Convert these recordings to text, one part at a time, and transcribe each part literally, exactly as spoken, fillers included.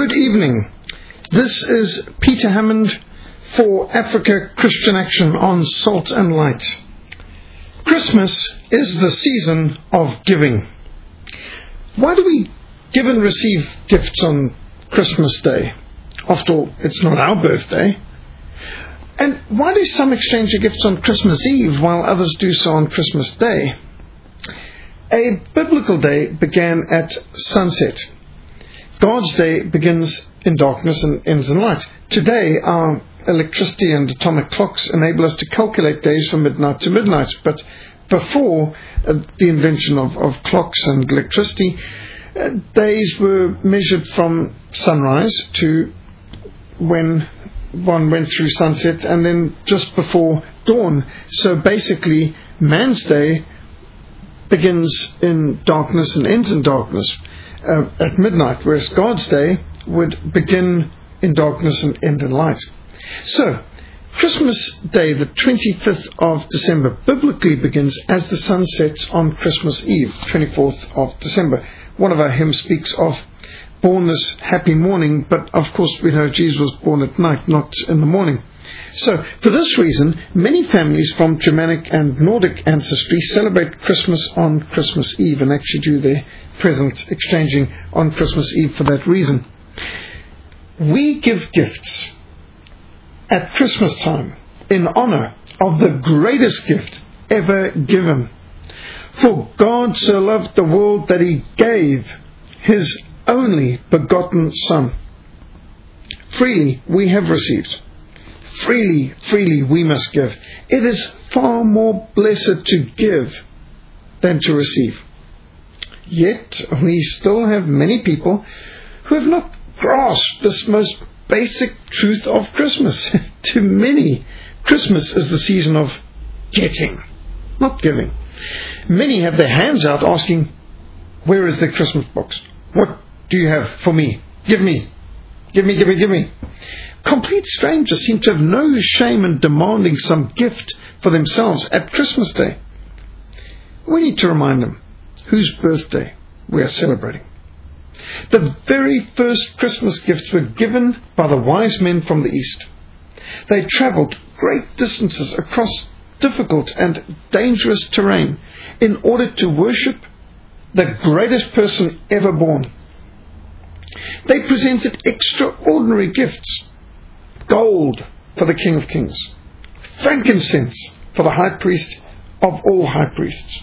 Good evening. This is Peter Hammond for Africa Christian Action on Salt and Light. Christmas is the season of giving. Why do we give and receive gifts on Christmas Day? After all, it's not our birthday. And why do some exchange their gifts on Christmas Eve while others do so on Christmas Day? A biblical day began at sunset. God's day begins in darkness and ends in light. Today, our electricity and atomic clocks enable us to calculate days from midnight to midnight. But before uh, the invention of, of clocks and electricity, uh, days were measured from sunrise to when one went through sunset and then just before dawn. So basically, man's day begins in darkness and ends in darkness uh, at midnight, whereas God's day would begin in darkness and end in light. So, Christmas Day, the twenty-fifth of December, biblically begins as the sun sets on Christmas Eve, twenty-fourth of December. One of our hymns speaks of born this happy morning, but of course we know Jesus was born at night, not in the morning. So, for this reason, many families from Germanic and Nordic ancestry celebrate Christmas on Christmas Eve and actually do their present exchanging on Christmas Eve for that reason. We give gifts at Christmas time in honor of the greatest gift ever given. For God so loved the world that he gave his only begotten Son. Freely we have received. Freely, freely we must give. It is far more blessed to give than to receive. Yet we still have many people who have not grasped this most basic truth of Christmas. To many, Christmas is the season of getting, not giving. Many have their hands out asking, where is the Christmas box? What do you have for me? Give me. Give me, give me, give me. Complete strangers seem to have no shame in demanding some gift for themselves at Christmas Day. We need to remind them whose birthday we are celebrating. The very first Christmas gifts were given by the wise men from the East. They travelled great distances across difficult and dangerous terrain in order to worship the greatest person ever born. They presented extraordinary gifts. Gold for the King of Kings. Frankincense for the high priest of all high priests.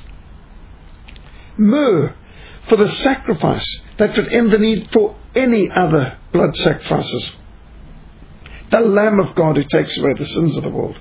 Myrrh for the sacrifice that would end the need for any other blood sacrifices. The Lamb of God who takes away the sins of the world.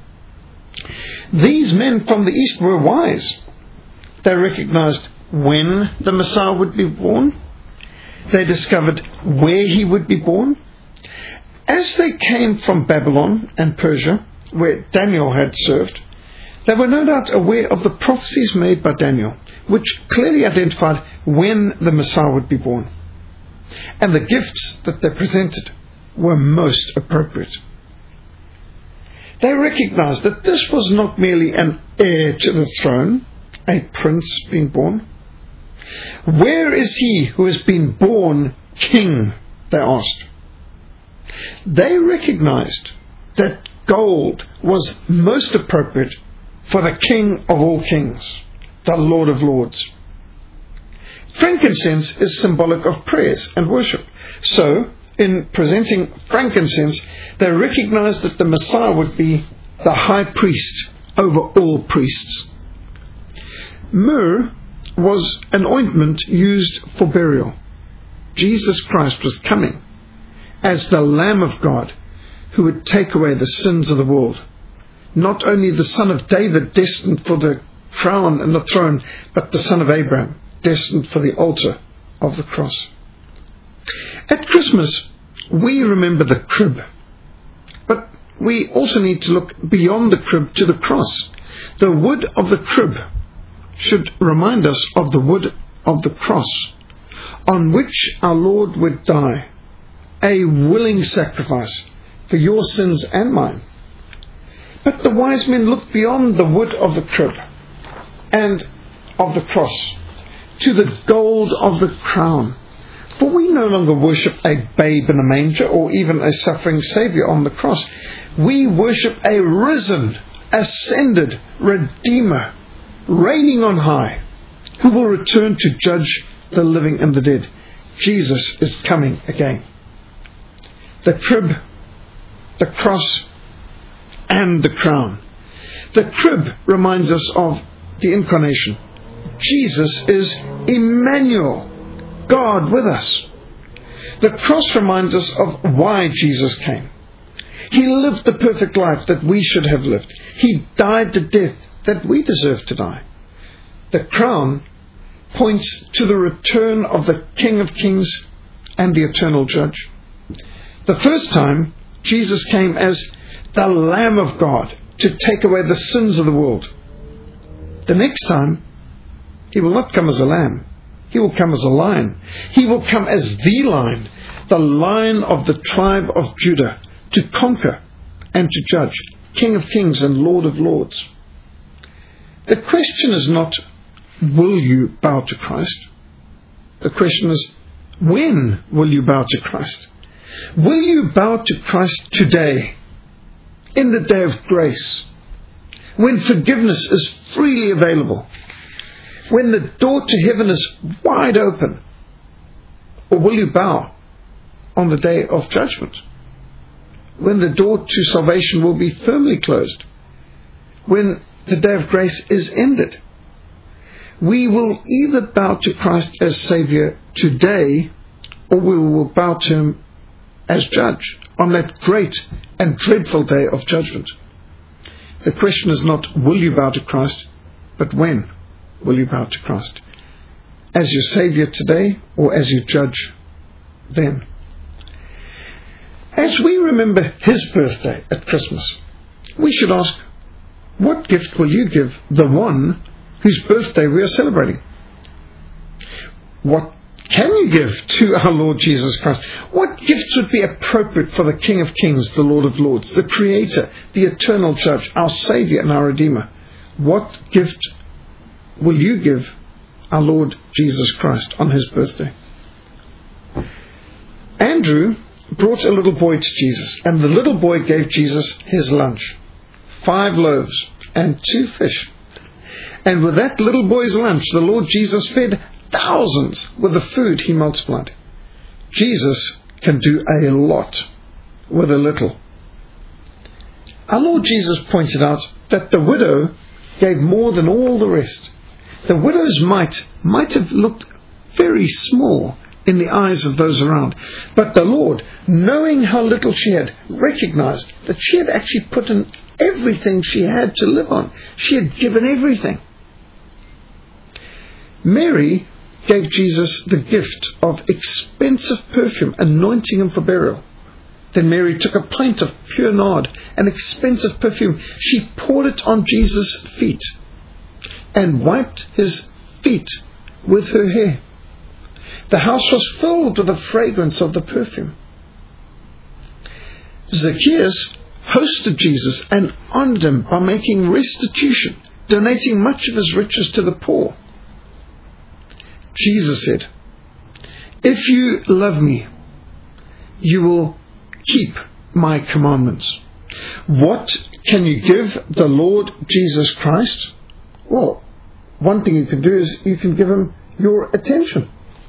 These men from the East were wise. They recognized when the Messiah would be born. They discovered where he would be born. As they came from Babylon and Persia, where Daniel had served, they were no doubt aware of the prophecies made by Daniel, which clearly identified when the Messiah would be born. And the gifts that they presented were most appropriate. They recognized that this was not merely an heir to the throne, a prince being born. Where is he who has been born king? They asked. They recognized that gold was most appropriate for the King of all kings, the Lord of lords. Frankincense is symbolic of prayers and worship. So, in presenting frankincense, they recognized that the Messiah would be the high priest over all priests. Myrrh was an ointment used for burial. Jesus Christ was coming as the Lamb of God who would take away the sins of the world. Not only the son of David destined for the crown and the throne, but the son of Abraham destined for the altar of the cross. At Christmas, we remember the crib, but we also need to look beyond the crib to the cross. The wood of the crib should remind us of the wood of the cross, on which our Lord would die, a willing sacrifice for your sins and mine. But the wise men looked beyond the wood of the crib and of the cross to the gold of the crown, For we no longer worship a babe in a manger or even a suffering Saviour on the cross. We worship a risen, ascended Redeemer, reigning on high, who will return to judge the living and the dead. Jesus is coming again. The crib, the cross, and the crown. The crib reminds us of the incarnation. Jesus is Emmanuel, God with us. The cross reminds us of why Jesus came. He lived the perfect life that we should have lived. He died the death that we deserve to die. The crown points to the return of the King of Kings and the eternal Judge. The first time, Jesus came as the Lamb of God to take away the sins of the world. The next time, He will not come as a lamb. He will come as a lion. He will come as the lion, the Lion of the tribe of Judah, to conquer and to judge, King of Kings and Lord of Lords. The question is not, will you bow to Christ? The question is, when will you bow to Christ? Will you bow to Christ today, in the day of grace, when forgiveness is freely available, when the door to heaven is wide open? Or will you bow on the day of judgment, when the door to salvation will be firmly closed, when the day of grace is ended? We will either bow to Christ as Saviour today, or we will bow to Him as Judge on that great and dreadful day of judgment. The question is not, will you bow to Christ, but when will you bow to Christ? As your Saviour today, or as your Judge then? As we remember His birthday at Christmas, we should ask, what gift will you give the one whose birthday we are celebrating? What can you give to our Lord Jesus Christ? What gifts would be appropriate for the King of Kings, the Lord of Lords, the Creator, the Eternal Judge, our Saviour and our Redeemer? What gift will you give our Lord Jesus Christ on His birthday? Andrew brought a little boy to Jesus, and the little boy gave Jesus his lunch, five loaves and two fish. And with that little boy's lunch, the Lord Jesus fed thousands with the food He multiplied. Jesus can do a lot with a little. Our Lord Jesus pointed out that the widow gave more than all the rest. The widow's mite might have looked very small in the eyes of those around, but the Lord, knowing how little she had, recognized that she had actually put in everything she had to live on. She had given everything. Mary gave Jesus the gift of expensive perfume, anointing Him for burial. Then Mary took a pint of pure nard, an expensive perfume. She poured it on Jesus' feet and wiped His feet with her hair. The house was filled with the fragrance of the perfume. Zacchaeus hosted Jesus and honored Him by making restitution, donating much of his riches to the poor. Jesus said, "If you love me, you will keep my commandments." What can you give the Lord Jesus Christ? Well, one thing you can do is you can give Him your attention.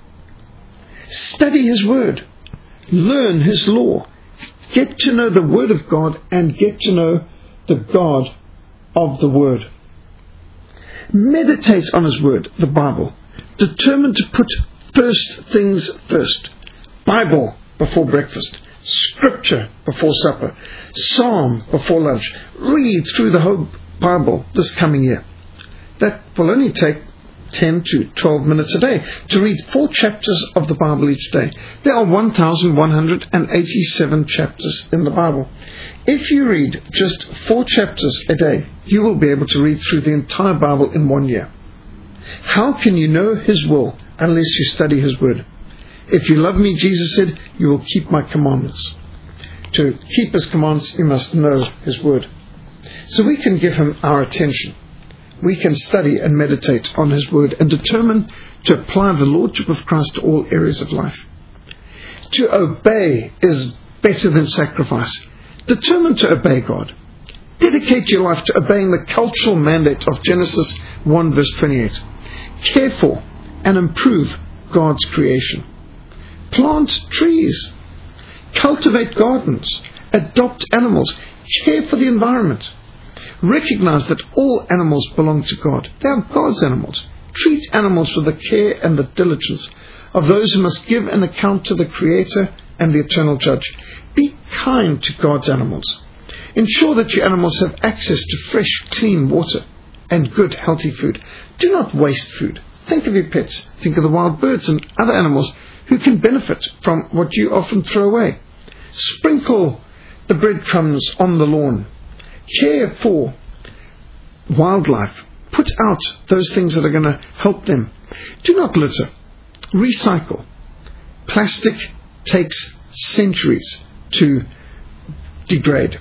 Study His Word. Learn His law. Get to know the Word of God and get to know the God of the Word. Meditate on His Word, the Bible. Determined to put first things first. Bible before breakfast. Scripture before supper. Psalm before lunch. Read through the whole Bible this coming year. That will only take ten to twelve minutes a day to read four chapters of the Bible each day. There are one thousand one hundred eighty-seven chapters in the Bible. If you read just four chapters a day, you will be able to read through the entire Bible in one year. How can you know His will unless you study His Word? If you love me, Jesus said, you will keep my commandments. To keep His commandments, you must know His Word. So we can give Him our attention. We can study and meditate on His Word and determine to apply the Lordship of Christ to all areas of life. To obey is better than sacrifice. Determined to obey God. Dedicate your life to obeying the cultural mandate of Genesis one verse twenty-eight. Care for and improve God's creation. Plant trees. Cultivate gardens. Adopt animals. Care for the environment. Recognize that all animals belong to God. They are God's animals. Treat animals with the care and the diligence of those who must give an account to the Creator and the eternal Judge. Be kind to God's animals. Ensure that your animals have access to fresh, clean water and good, healthy food. Do not waste food. Think of your pets. Think of the wild birds and other animals who can benefit from what you often throw away. Sprinkle the breadcrumbs on the lawn. Care for wildlife. Put out those things that are going to help them. Do not litter. Recycle. Plastic takes centuries to degrade.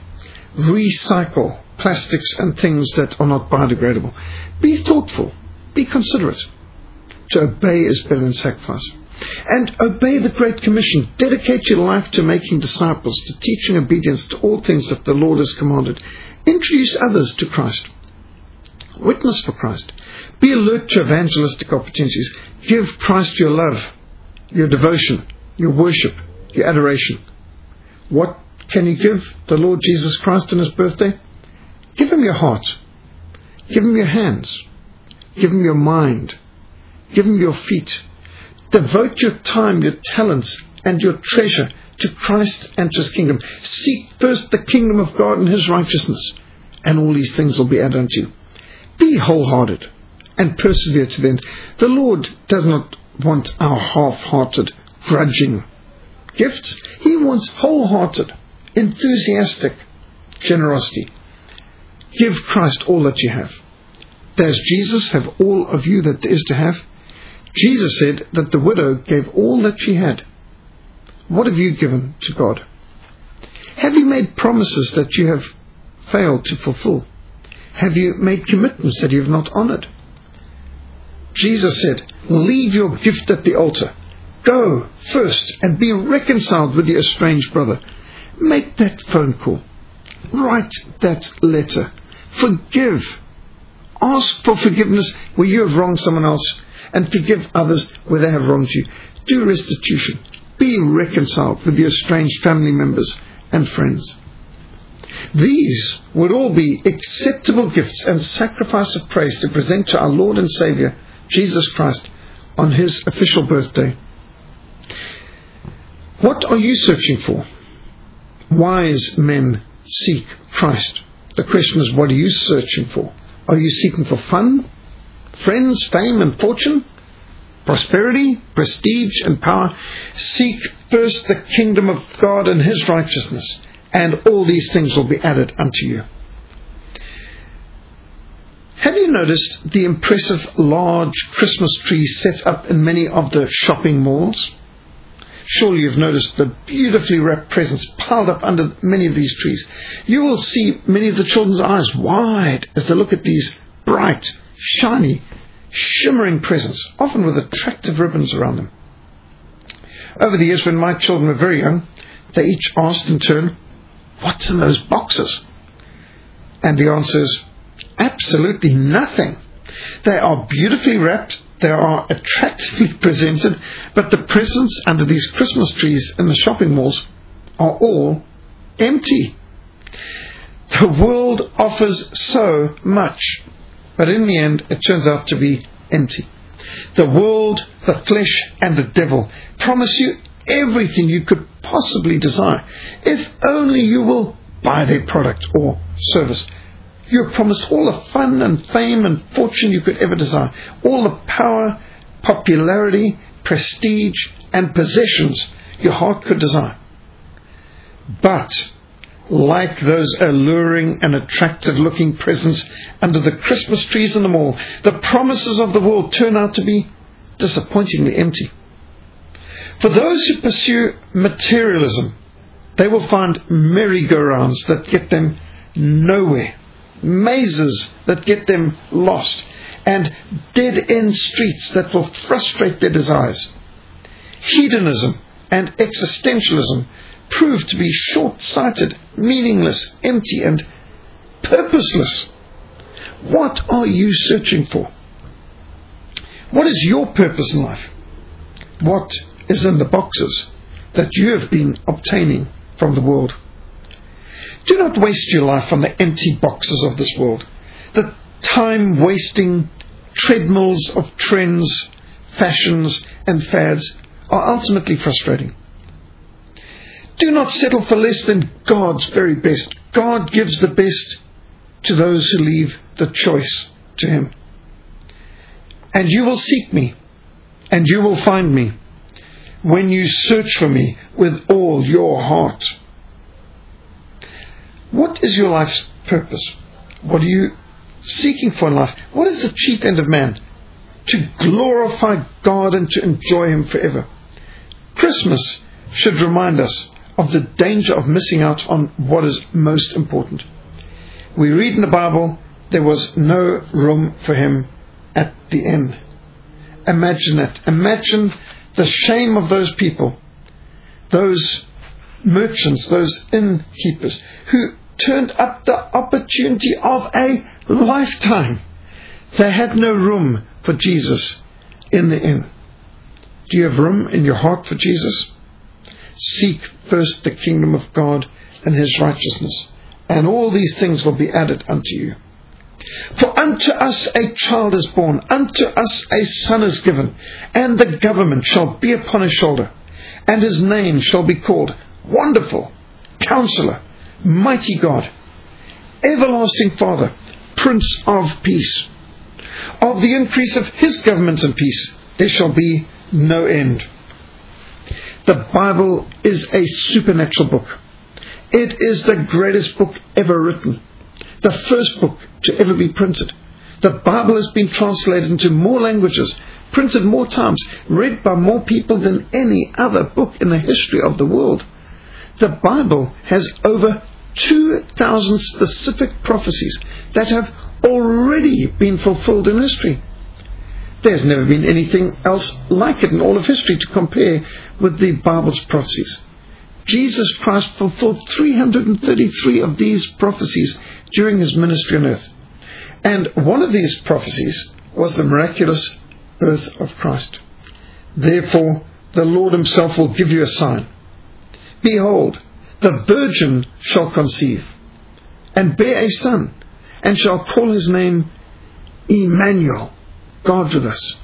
Recycle plastics and things that are not biodegradable. Be thoughtful. Be considerate. To obey is better than sacrifice. And obey the Great Commission. Dedicate your life to making disciples, to teaching obedience to all things that the Lord has commanded. Introduce others to Christ. Witness for Christ. Be alert to evangelistic opportunities. Give Christ your love, your devotion, your worship, your adoration. What can you give the Lord Jesus Christ on His birthday? Give Him your heart. Give Him your hands. Give Him your mind. Give Him your feet. Devote your time, your talents, and your treasure to Christ and to His kingdom. Seek first the kingdom of God and His righteousness, and all these things will be added unto you. Be wholehearted and persevere to the end. The Lord does not want our half-hearted, grudging gifts. He wants wholehearted, enthusiastic generosity. Give Christ all that you have. Does Jesus have all of you that there is to have? Jesus said that the widow gave all that she had. What have you given to God? Have you made promises that you have failed to fulfill? Have you made commitments that you have not honored? Jesus said, leave your gift at the altar. Go first and be reconciled with your estranged brother. Make that phone call. Write that letter. Forgive. Ask for forgiveness where you have wronged someone else, and forgive others where they have wronged you. Do restitution. Be reconciled with your estranged family members and friends. These would all be acceptable gifts and sacrifice of praise to present to our Lord and Saviour, Jesus Christ, on His official birthday. What are you searching for? Wise men seek Christ. The question is, what are you searching for? Are you seeking for fun, friends, fame and fortune, prosperity, prestige and power? Seek first the kingdom of God and His righteousness, and all these things will be added unto you. Have you noticed the impressive large Christmas trees set up in many of the shopping malls? Surely you've noticed the beautifully wrapped presents piled up under many of these trees. You will see many of the children's eyes wide as they look at these bright, shiny, shimmering presents, often with attractive ribbons around them. Over the years, when my children were very young, they each asked in turn, "What's in those boxes?" And the answer is, absolutely nothing. They are beautifully wrapped, they are attractively presented, but the presents under these Christmas trees in the shopping malls are all empty. The world offers so much, but in the end it turns out to be empty. The world, the flesh, and the devil promise you everything you could possibly desire, if only you will buy their product or service. You're promised all the fun and fame and fortune you could ever desire, all the power, popularity, prestige, and possessions your heart could desire. But, like those alluring and attractive looking presents under the Christmas trees in the mall, the promises of the world turn out to be disappointingly empty. For those who pursue materialism, they will find merry-go-rounds that get them nowhere, mazes that get them lost, and dead-end streets that will frustrate their desires. Hedonism and existentialism prove to be short-sighted, meaningless, empty, and purposeless. What are you searching for? What is your purpose in life? What is in the boxes that you have been obtaining from the world? Do not waste your life on the empty boxes of this world, the time-wasting treadmills of trends, fashions, and fads are ultimately frustrating. Do not settle for less than God's very best. God gives the best to those who leave the choice to Him. And you will seek me, and you will find me, when you search for me with all your heart. What is your life's purpose? What are you seeking for in life? What is the chief end of man? To glorify God and to enjoy Him forever. Christmas should remind us of the danger of missing out on what is most important. We read in the Bible there was no room for Him at the inn. Imagine that. Imagine the shame of those people, those merchants, those innkeepers, who turned up the opportunity of a lifetime. They had no room for Jesus in the inn. Do you have room in your heart for Jesus? Seek first the kingdom of God and His righteousness, and all these things will be added unto you. For unto us a child is born, unto us a son is given, and the government shall be upon His shoulder, and His name shall be called Wonderful, Counselor, Mighty God, Everlasting Father, Prince of Peace. Of the increase of His government and peace there shall be no end. The Bible is a supernatural book. It is the greatest book ever written, the first book to ever be printed. The Bible has been translated into more languages, printed more times, read by more people than any other book in the history of the world. The Bible has over two thousand specific prophecies that have already been fulfilled in history. There's never been anything else like it in all of history to compare with the Bible's prophecies. Jesus Christ fulfilled three hundred thirty-three of these prophecies during His ministry on earth. And one of these prophecies was the miraculous birth of Christ. Therefore, the Lord Himself will give you a sign. Behold, the virgin shall conceive, and bear a son, and shall call His name Emmanuel, God with us.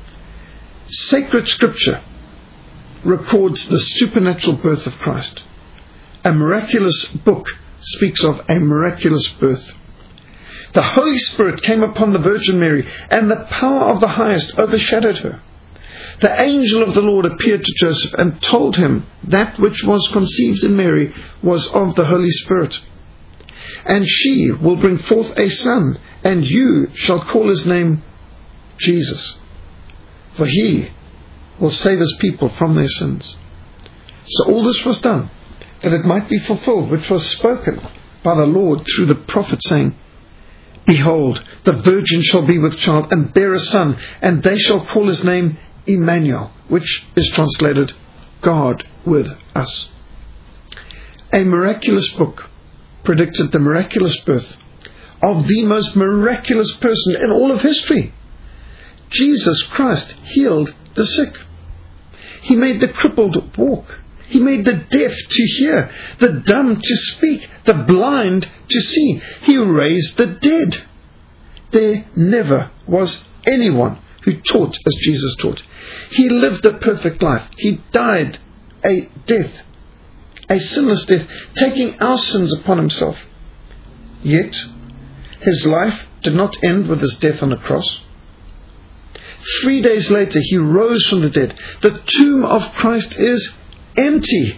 Sacred Scripture records the supernatural birth of Christ. A miraculous book speaks of a miraculous birth. The Holy Spirit came upon the Virgin Mary, and the power of the highest overshadowed her. The angel of the Lord appeared to Joseph and told him that which was conceived in Mary was of the Holy Spirit. And she will bring forth a son, and you shall call His name Jesus. For He will save His people from their sins. So all this was done, that it might be fulfilled, which was spoken by the Lord through the prophet, saying, Behold, the virgin shall be with child, and bear a son, and they shall call His name Emmanuel, which is translated God with us. A miraculous book predicted the miraculous birth of the most miraculous person in all of history. Jesus Christ healed the sick. He made the crippled walk. He made the deaf to hear, the dumb to speak, the blind to see. He raised the dead. There never was anyone who taught as Jesus taught. He lived a perfect life. He died a death, a sinless death, taking our sins upon Himself. Yet, His life did not end with His death on the cross. Three days later, He rose from the dead. The tomb of Christ is empty.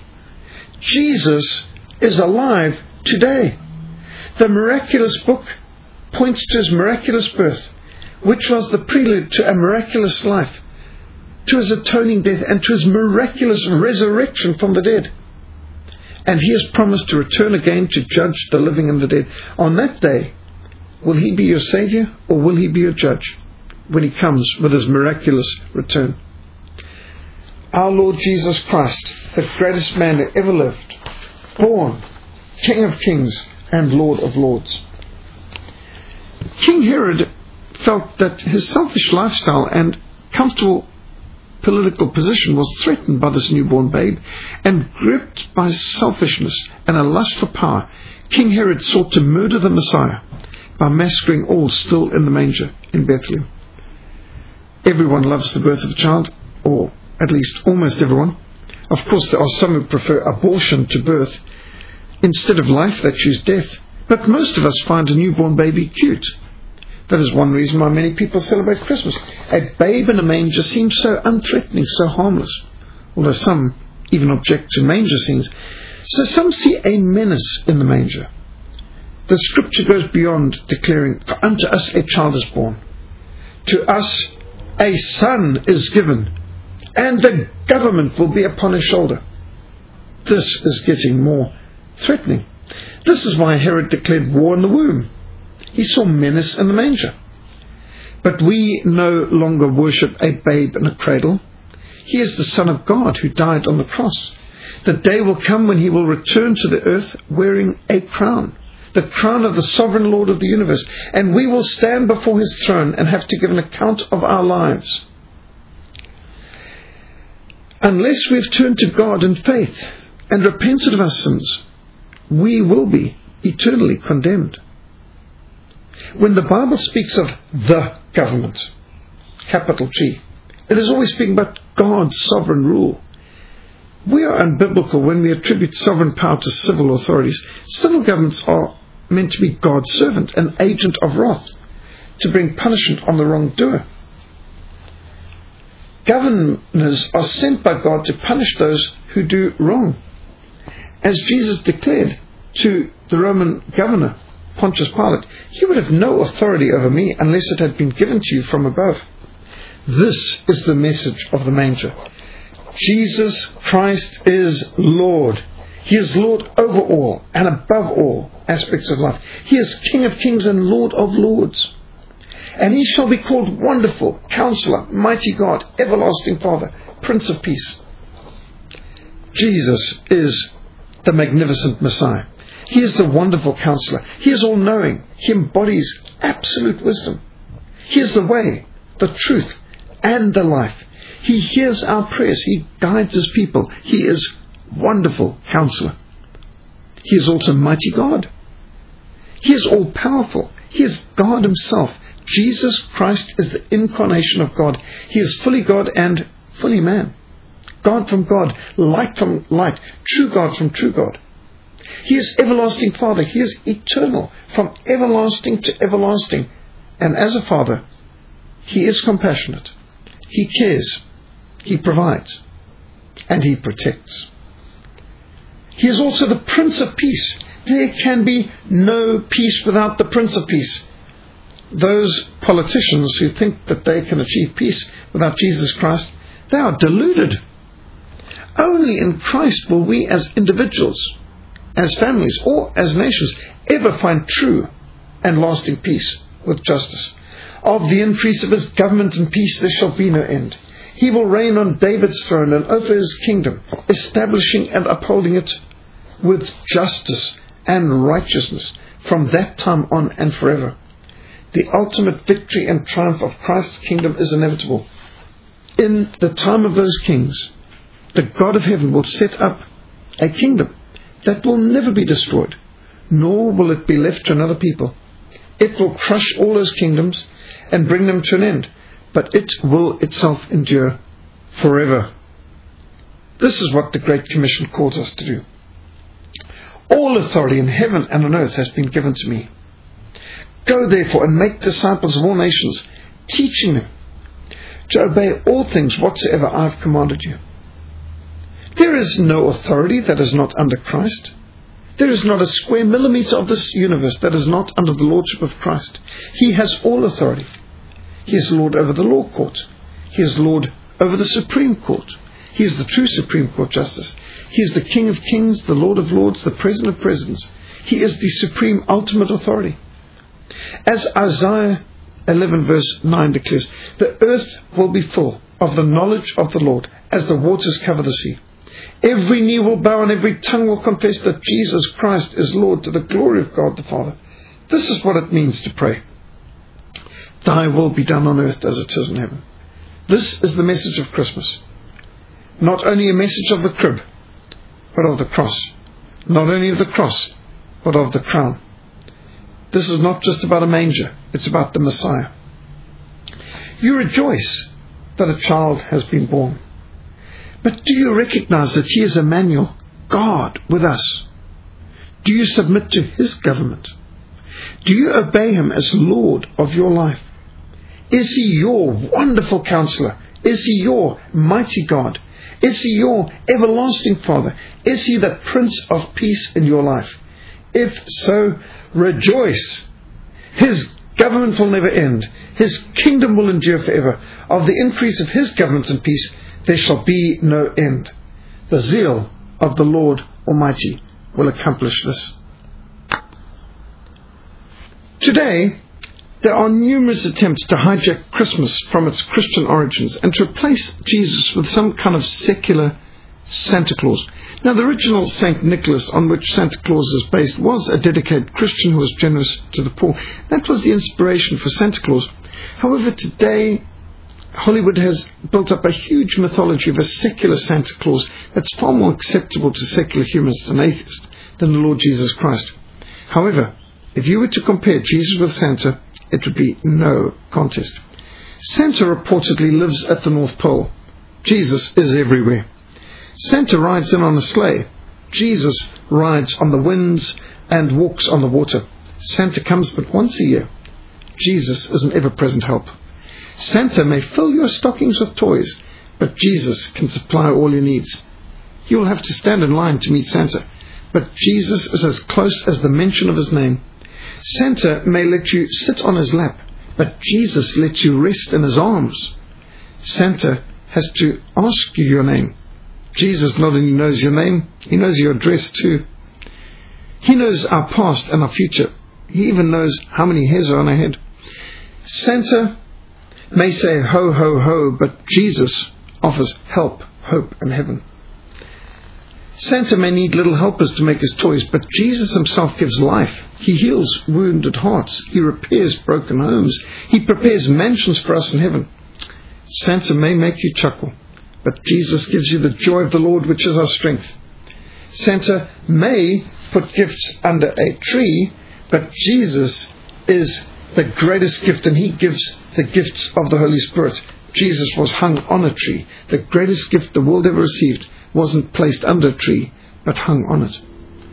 Jesus is alive today. The miraculous book points to His miraculous birth, which was the prelude to a miraculous life, to His atoning death, and to His miraculous resurrection from the dead. And He has promised to return again to judge the living and the dead. On that day, will He be your Saviour, or will He be your judge when He comes with His miraculous return? our Lord Jesus Christ, the greatest man that ever lived, born King of Kings and Lord of Lords. King Herod felt that his selfish lifestyle and comfortable political position was threatened by this newborn babe, and gripped by selfishness and a lust for power, King Herod sought to murder the Messiah by massacring all still in the manger in Bethlehem. Everyone loves the birth of a child, or at least almost everyone. Of course, there are some who prefer abortion to birth. Instead of life, they choose death. But most of us find a newborn baby cute. That is one reason why many people celebrate Christmas. A babe in a manger seems so unthreatening, so harmless, although some even object to manger scenes. So some see a menace in the manger. The scripture goes beyond declaring, "For unto us a child is born, to us a son is given, and the government will be upon his shoulder." This is getting more threatening. This is why Herod declared war in the womb. He saw menace in the manger. But we no longer worship a babe in a cradle. He is the Son of God who died on the cross. The day will come when he will return to the earth wearing a crown, the crown of the sovereign Lord of the universe, and we will stand before his throne and have to give an account of our lives. Unless we've turned to God in faith and repented of our sins, we will be eternally condemned. When the Bible speaks of the government, capital G, it is always speaking about God's sovereign rule. We are unbiblical when we attribute sovereign power to civil authorities. Civil governments are meant to be God's servant, an agent of wrath, to bring punishment on the wrongdoer. Governors are sent by God to punish those who do wrong. As Jesus declared to the Roman governor, Pontius Pilate, "You would have no authority over me unless it had been given to you from above." This is the message of the manger. Jesus Christ is Lord. He is Lord over all and above all aspects of life. He is King of Kings and Lord of Lords. And he shall be called Wonderful, Counselor, Mighty God, Everlasting Father, Prince of Peace. Jesus is the magnificent Messiah. He is the wonderful counselor. He is all-knowing. He embodies absolute wisdom. He is the way, the truth, and the life. He hears our prayers. He guides his people. He is wonderful counselor. He is also mighty God. He is all-powerful. He is God himself. Jesus Christ is the incarnation of God. He is fully God and fully man. God from God, light from light, true God from true God. He is everlasting Father. He is eternal, from everlasting to everlasting. And as a Father, he is compassionate. He cares. He provides. And he protects. He is also the Prince of Peace. There can be no peace without the Prince of Peace. Those politicians who think that they can achieve peace without Jesus Christ, they are deluded. Only in Christ will we as individuals, as families, or as nations, ever find true and lasting peace with justice. Of the increase of his government and peace there shall be no end. He will reign on David's throne and over his kingdom, establishing and upholding it with justice and righteousness from that time on and forever. The ultimate victory and triumph of Christ's kingdom is inevitable. In the time of those kings, the God of heaven will set up a kingdom that will never be destroyed, nor will it be left to another people. It will crush all those kingdoms and bring them to an end, but it will itself endure forever. This is what the Great Commission calls us to do. All authority in heaven and on earth has been given to me. Go therefore and make disciples of all nations, teaching them to obey all things whatsoever I have commanded you. There is no authority that is not under Christ. There is not a square millimeter of this universe that is not under the lordship of Christ. He has all authority. He is Lord over the law court. He is Lord over the Supreme Court. He is the true Supreme Court Justice. He is the King of Kings, the Lord of Lords, the President of Presidents. He is the supreme ultimate authority. As Isaiah eleven verse nine declares, the earth will be full of the knowledge of the Lord as the waters cover the sea. Every knee will bow and every tongue will confess that Jesus Christ is Lord, to the glory of God the Father. This is what it means to pray. Thy will be done on earth as it is in heaven. This is the message of Christmas. Not only a message of the crib, but of the cross. Not only of the cross, but of the crown. This is not just about a manger, it's about the Messiah. You rejoice that a child has been born. But do you recognize that He is Emmanuel, God with us? Do you submit to His government? Do you obey Him as Lord of your life? Is He your wonderful counselor? Is He your mighty God? Is He your everlasting Father? Is He the Prince of Peace in your life? If so, rejoice. His government will never end. His kingdom will endure forever. Of the increase of His government and peace, there shall be no end. The zeal of the Lord Almighty will accomplish this. Today, there are numerous attempts to hijack Christmas from its Christian origins and to replace Jesus with some kind of secular Santa Claus. Now, the original Saint Nicholas, on which Santa Claus is based, was a dedicated Christian who was generous to the poor. That was the inspiration for Santa Claus. However, today, Hollywood has built up a huge mythology of a secular Santa Claus that's far more acceptable to secular humanists and atheists than the Lord Jesus Christ. However, if you were to compare Jesus with Santa, it would be no contest. Santa reportedly lives at the North Pole. Jesus is everywhere. Santa rides in on a sleigh. Jesus rides on the winds and walks on the water. Santa comes but once a year. Jesus is an ever-present help. Santa may fill your stockings with toys, but Jesus can supply all your needs. You will have to stand in line to meet Santa, but Jesus is as close as the mention of His name. Santa may let you sit on His lap, but Jesus lets you rest in His arms. Santa has to ask you your name. Jesus not only knows your name, He knows your address too. He knows our past and our future. He even knows how many hairs are on our head. Santa may say ho, ho, ho, but Jesus offers help, hope, and heaven. Santa may need little helpers to make his toys, but Jesus Himself gives life. He heals wounded hearts. He repairs broken homes. He prepares mansions for us in heaven. Santa may make you chuckle, but Jesus gives you the joy of the Lord, which is our strength. Santa may put gifts under a tree, but Jesus is the greatest gift, and He gives the gifts of the Holy Spirit. Jesus was hung on a tree. The greatest gift the world ever received wasn't placed under a tree, but hung on it.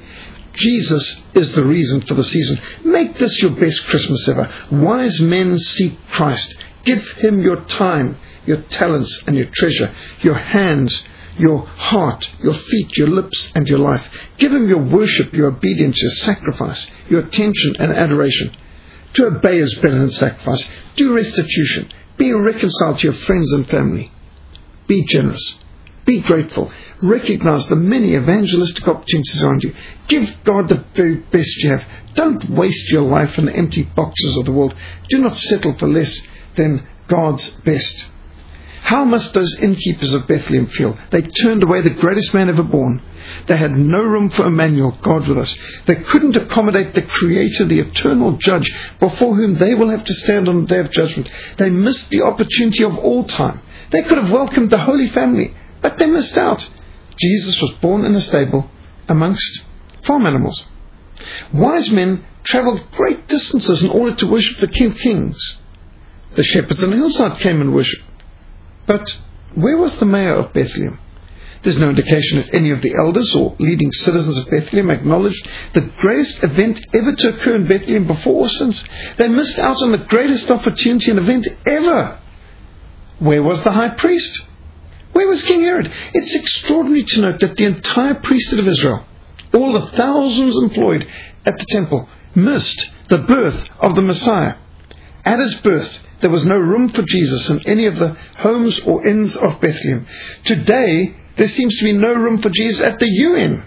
Jesus is the reason for the season. Make this your best Christmas ever. Wise men seek Christ. Give Him your time, your talents, and your treasure, your hands, your heart, your feet, your lips, and your life. Give Him your worship, your obedience, your sacrifice, your attention and adoration. To obey is better than sacrifice. Do restitution. Be reconciled to your friends and family. Be generous. Be grateful. Recognize the many evangelistic opportunities around you. Give God the very best you have. Don't waste your life in the empty boxes of the world. Do not settle for less than God's best. How must those innkeepers of Bethlehem feel? They turned away the greatest man ever born. They had no room for Emmanuel, God with us. They couldn't accommodate the Creator, the eternal Judge, before whom they will have to stand on the day of judgment. They missed the opportunity of all time. They could have welcomed the Holy Family, but they missed out. Jesus was born in a stable amongst farm animals. Wise men travelled great distances in order to worship the King of Kings. The shepherds on the hillside came and worshipped. But where was the mayor of Bethlehem? There's no indication that any of the elders or leading citizens of Bethlehem acknowledged the greatest event ever to occur in Bethlehem before or since. They missed out on the greatest opportunity and event ever. Where was the high priest? Where was King Herod? It's extraordinary to note that the entire priesthood of Israel, all the thousands employed at the temple, missed the birth of the Messiah. At His birth, there was no room for Jesus in any of the homes or inns of Bethlehem. Today, there seems to be no room for Jesus at the U N.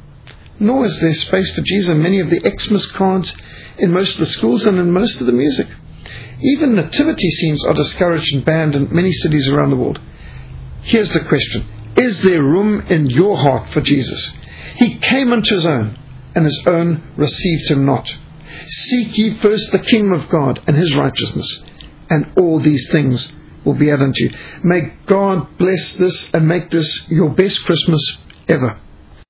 Nor is there space for Jesus in many of the Xmas cards, in most of the schools, and in most of the music. Even nativity scenes are discouraged and banned in many cities around the world. Here's the question. Is there room in your heart for Jesus? He came unto his own, and his own received him not. Seek ye first the kingdom of God and his righteousness, and all these things will be added unto you. May God bless this and make this your best Christmas ever.